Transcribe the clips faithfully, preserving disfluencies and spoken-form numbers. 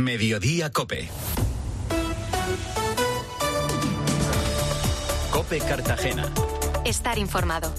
Mediodía COPE. COPE Cartagena. Estar informado.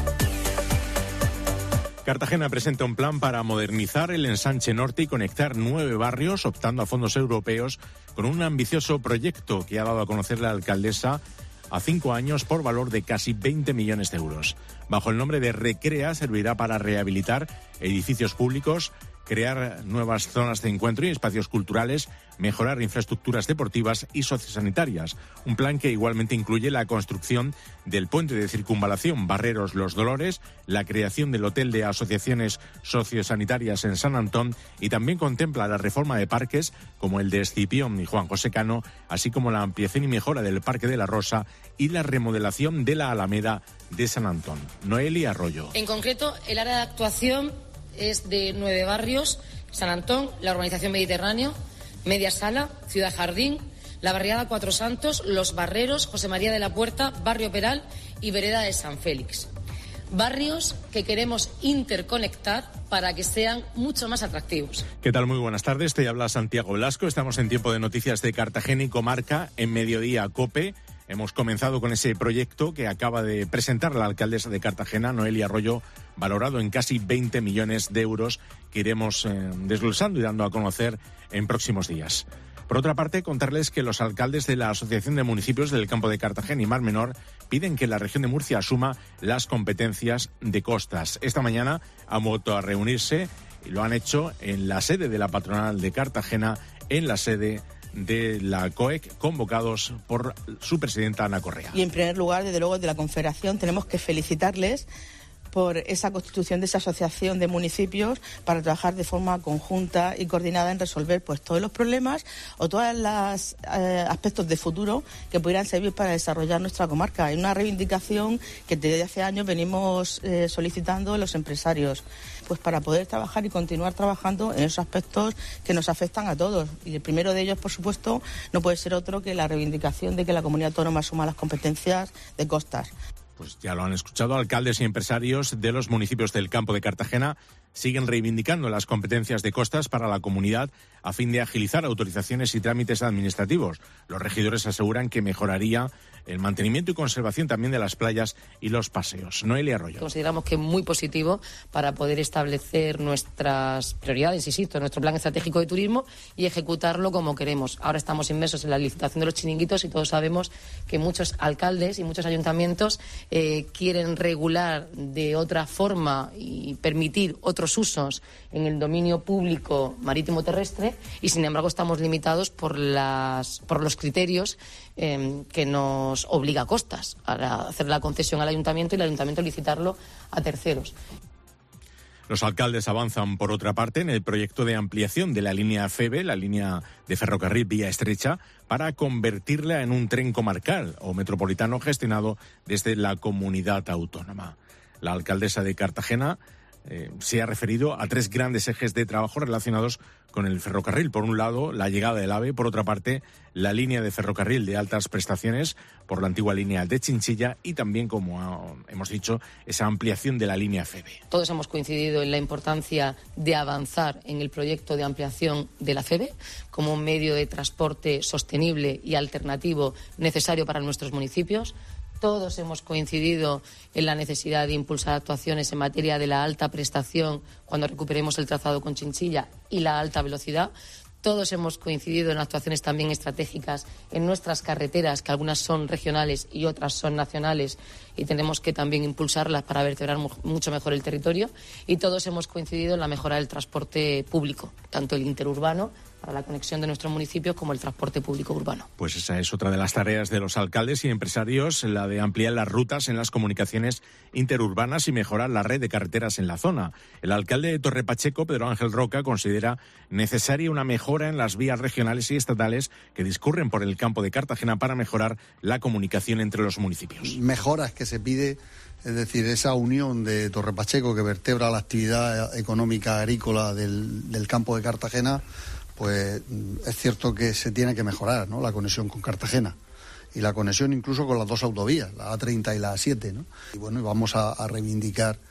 Cartagena presenta un plan para modernizar el ensanche norte y conectar nueve barrios, optando a fondos europeos con un ambicioso proyecto que ha dado a conocer la alcaldesa a cinco años por valor de casi veinte millones de euros. Bajo el nombre de Recrea servirá para rehabilitar edificios públicos, crear nuevas zonas de encuentro y espacios culturales, mejorar infraestructuras deportivas y sociosanitarias. Un plan que igualmente incluye la construcción del puente de circunvalación Barreros Los Dolores, la creación del hotel de asociaciones sociosanitarias en San Antón y también contempla la reforma de parques como el de Escipión y Juan José Cano, así como la ampliación y mejora del Parque de la Rosa y la remodelación de la Alameda de San Antón. Noelia Arroyo. En concreto, el área de actuación es de nueve barrios: San Antón, la urbanización Mediterráneo, Media Sala, Ciudad Jardín, la barriada Cuatro Santos, Los Barreros, José María de la Puerta, Barrio Peral y Vereda de San Félix. Barrios que queremos interconectar para que sean mucho más atractivos. ¿Qué tal? Muy buenas tardes. Te habla Santiago Velasco. Estamos en tiempo de noticias de Cartagena y comarca en Mediodía COPE. Hemos comenzado con ese proyecto que acaba de presentar la alcaldesa de Cartagena, Noelia Arroyo, valorado en casi veinte millones de euros, que iremos eh, desglosando y dando a conocer en próximos días. Por otra parte, contarles que los alcaldes de la Asociación de Municipios del Campo de Cartagena y Mar Menor piden que la región de Murcia asuma las competencias de costas. Esta mañana han vuelto a reunirse y lo han hecho en la sede de la patronal de Cartagena, en la sede de la COEC, convocados por su presidenta Ana Correa. Y en primer lugar, desde luego, de la Confederación tenemos que felicitarles por esa constitución de esa asociación de municipios para trabajar de forma conjunta y coordinada en resolver pues todos los problemas o todos los eh, aspectos de futuro que pudieran servir para desarrollar nuestra comarca. Es una reivindicación que desde hace años venimos eh, solicitando los empresarios, pues para poder trabajar y continuar trabajando en esos aspectos que nos afectan a todos. Y el primero de ellos, por supuesto, no puede ser otro que la reivindicación de que la comunidad autónoma asuma las competencias de costas. Pues ya lo han escuchado, alcaldes y empresarios de los municipios del Campo de Cartagena siguen reivindicando las competencias de costas para la comunidad a fin de agilizar autorizaciones y trámites administrativos. Los regidores aseguran que mejoraría el mantenimiento y conservación también de las playas y los paseos. Noelia Arroyo. Consideramos que es muy positivo para poder establecer nuestras prioridades, insisto, nuestro plan estratégico de turismo y ejecutarlo como queremos. Ahora estamos inmersos en la licitación de los chiringuitos y todos sabemos que muchos alcaldes y muchos ayuntamientos eh, quieren regular de otra forma y permitir otros usos en el dominio público marítimo terrestre y sin embargo estamos limitados por las por los criterios eh, que nos obliga a costas a hacer la concesión al ayuntamiento y el ayuntamiento licitarlo a terceros. Los alcaldes avanzan, por otra parte, en el proyecto de ampliación de la línea FEBE, la línea de ferrocarril vía estrecha, para convertirla en un tren comarcal o metropolitano gestionado desde la comunidad autónoma. La alcaldesa de Cartagena Eh, se ha referido a tres grandes ejes de trabajo relacionados con el ferrocarril. Por un lado, la llegada del AVE. Por otra parte, la línea de ferrocarril de altas prestaciones por la antigua línea de Chinchilla y también, como hemos dicho, esa ampliación de la línea FEBE. Todos hemos coincidido en la importancia de avanzar en el proyecto de ampliación de la FEBE como un medio de transporte sostenible y alternativo necesario para nuestros municipios. Todos hemos coincidido en la necesidad de impulsar actuaciones en materia de la alta prestación cuando recuperemos el trazado con Chinchilla y la alta velocidad. Todos hemos coincidido en actuaciones también estratégicas en nuestras carreteras, que algunas son regionales y otras son nacionales, y tenemos que también impulsarlas para vertebrar mucho mejor el territorio. Y todos hemos coincidido en la mejora del transporte público, tanto el interurbano para la conexión de nuestros municipios como el transporte público urbano. Pues esa es otra de las tareas de los alcaldes y empresarios, la de ampliar las rutas en las comunicaciones interurbanas y mejorar la red de carreteras en la zona. El alcalde de Torre Pacheco, Pedro Ángel Roca, considera necesaria una mejora en las vías regionales y estatales que discurren por el Campo de Cartagena para mejorar la comunicación entre los municipios. Mejoras que se pide, es decir, esa unión de Torre Pacheco que vertebra la actividad económica agrícola del, del Campo de Cartagena, pues es cierto que se tiene que mejorar, ¿no?, la conexión con Cartagena y la conexión incluso con las dos autovías, la A treinta y la A siete, ¿no? Y bueno, vamos a, a reivindicar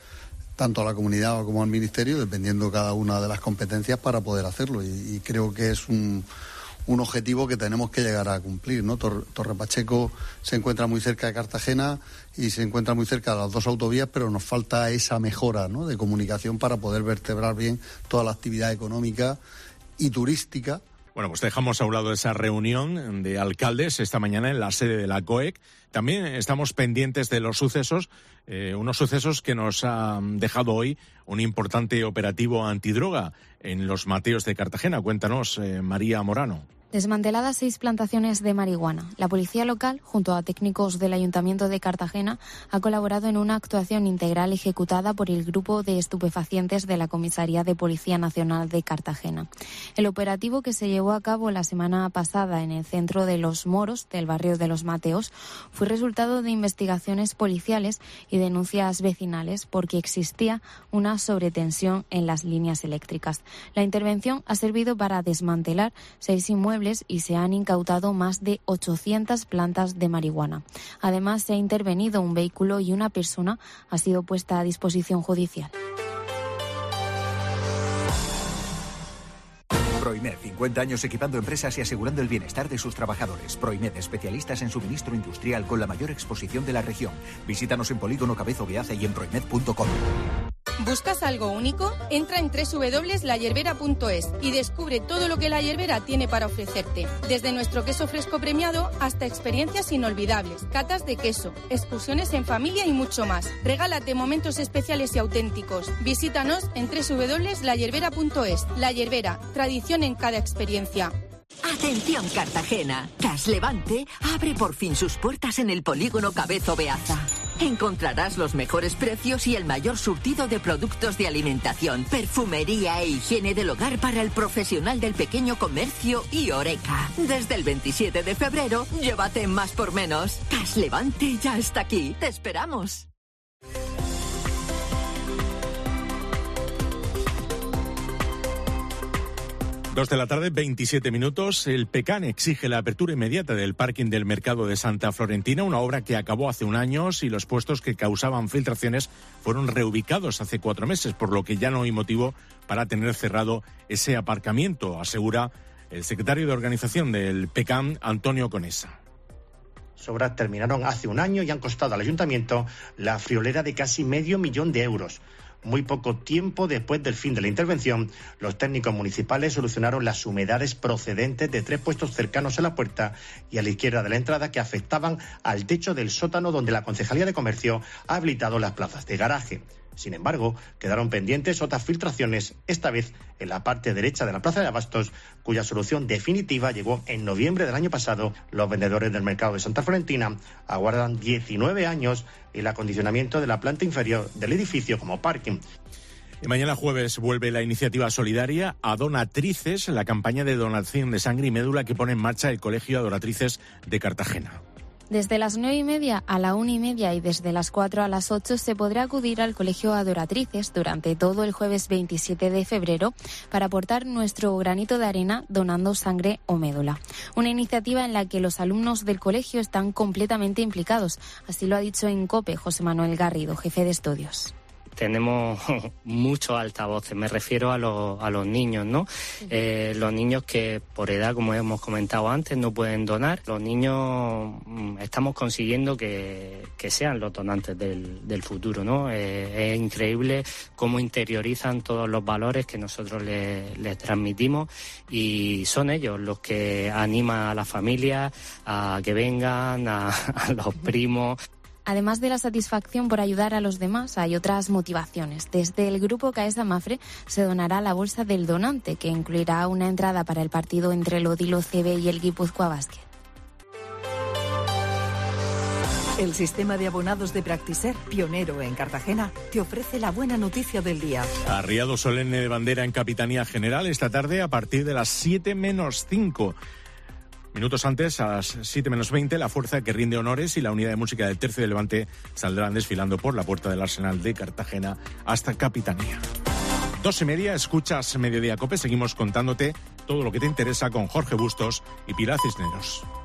tanto a la comunidad como al Ministerio, dependiendo cada una de las competencias para poder hacerlo. Y, y creo que es un, un objetivo que tenemos que llegar a cumplir, ¿no? Tor, Torre Pacheco se encuentra muy cerca de Cartagena y se encuentra muy cerca de las dos autovías, pero nos falta esa mejora, ¿no?, de comunicación para poder vertebrar bien toda la actividad económica y turística. Bueno, pues dejamos a un lado esa reunión de alcaldes esta mañana en la sede de la COEC. También estamos pendientes de los sucesos, eh, unos sucesos que nos han dejado hoy un importante operativo antidroga en Los Mateos de Cartagena. Cuéntanos, eh, María Morano. Desmanteladas seis plantaciones de marihuana. La policía local, junto a técnicos del Ayuntamiento de Cartagena, ha colaborado en una actuación integral ejecutada por el Grupo de Estupefacientes de la Comisaría de Policía Nacional de Cartagena. El operativo, que se llevó a cabo la semana pasada en el centro de Los Moros, del barrio de Los Mateos, fue resultado de investigaciones policiales y denuncias vecinales porque existía una sobretensión en las líneas eléctricas. La intervención ha servido para desmantelar seis inmuebles y se han incautado más de ochocientas plantas de marihuana. Además, se ha intervenido un vehículo y una persona ha sido puesta a disposición judicial. Proimed, cincuenta años equipando empresas y asegurando el bienestar de sus trabajadores. Proimed, especialistas en suministro industrial con la mayor exposición de la región. Visítanos en Polígono Cabezo Beaza y en proimed punto com. ¿Buscas algo único? Entra en doble u doble u doble u punto la yerbera punto es y descubre todo lo que La Yerbera tiene para ofrecerte. Desde nuestro queso fresco premiado hasta experiencias inolvidables, catas de queso, excursiones en familia y mucho más. Regálate momentos especiales y auténticos. Visítanos en doble u doble u doble u punto la yerbera punto es. La Yerbera, tradición en cada experiencia. Atención Cartagena, Cash Levante abre por fin sus puertas en el Polígono Cabezo Beaza. Encontrarás los mejores precios y el mayor surtido de productos de alimentación, perfumería e higiene del hogar para el profesional del pequeño comercio y Oreca. Desde el veintisiete de febrero, llévate más por menos. Cash Levante ya está aquí. ¡Te esperamos! Dos de la tarde, veintisiete minutos. El PECAN exige la apertura inmediata del parking del mercado de Santa Florentina, una obra que acabó hace un año y los puestos que causaban filtraciones fueron reubicados hace cuatro meses, por lo que ya no hay motivo para tener cerrado ese aparcamiento, asegura el secretario de organización del PECAN, Antonio Conesa. Las obras terminaron hace un año y han costado al ayuntamiento la friolera de casi medio millón de euros. Muy poco tiempo después del fin de la intervención, los técnicos municipales solucionaron las humedades procedentes de tres puestos cercanos a la puerta y a la izquierda de la entrada que afectaban al techo del sótano donde la Concejalía de Comercio ha habilitado las plazas de garaje. Sin embargo, quedaron pendientes otras filtraciones, esta vez en la parte derecha de la plaza de abastos, cuya solución definitiva llegó en noviembre del año pasado. Los vendedores del mercado de Santa Florentina aguardan diecinueve años el acondicionamiento de la planta inferior del edificio como parking. Y mañana jueves vuelve la iniciativa solidaria Adonatrices, la campaña de donación de sangre y médula que pone en marcha el Colegio Adonatrices de Cartagena. Desde las nueve y media a la una y media y desde las cuatro a las ocho se podrá acudir al Colegio Adoratrices durante todo el jueves veintisiete de febrero para aportar nuestro granito de arena donando sangre o médula. Una iniciativa en la que los alumnos del colegio están completamente implicados. Así lo ha dicho en COPE José Manuel Garrido, jefe de estudios. Tenemos muchos altavoces, me refiero a los, a los niños, ¿no? Eh, los niños que por edad, como hemos comentado antes, no pueden donar. Los niños estamos consiguiendo que, que sean los donantes del, del futuro, ¿no? Eh, es increíble cómo interiorizan todos los valores que nosotros les, les transmitimos y son ellos los que animan a la familia a que vengan, a, a los primos. Además de la satisfacción por ayudar a los demás, hay otras motivaciones. Desde el grupo Caesa Mafre se donará la bolsa del donante, que incluirá una entrada para el partido entre el Odilo C B y el Guipúzcoa Basket. El sistema de abonados de Practiser, pionero en Cartagena, te ofrece la buena noticia del día. Arriado solemne de bandera en Capitanía General esta tarde a partir de las siete menos cinco. Minutos antes, a las siete menos veinte, la fuerza que rinde honores y la unidad de música del Tercio de Levante saldrán desfilando por la puerta del Arsenal de Cartagena hasta Capitanía. Dos y media, escuchas Mediodía Cope. Seguimos contándote todo lo que te interesa con Jorge Bustos y Pilar Cisneros.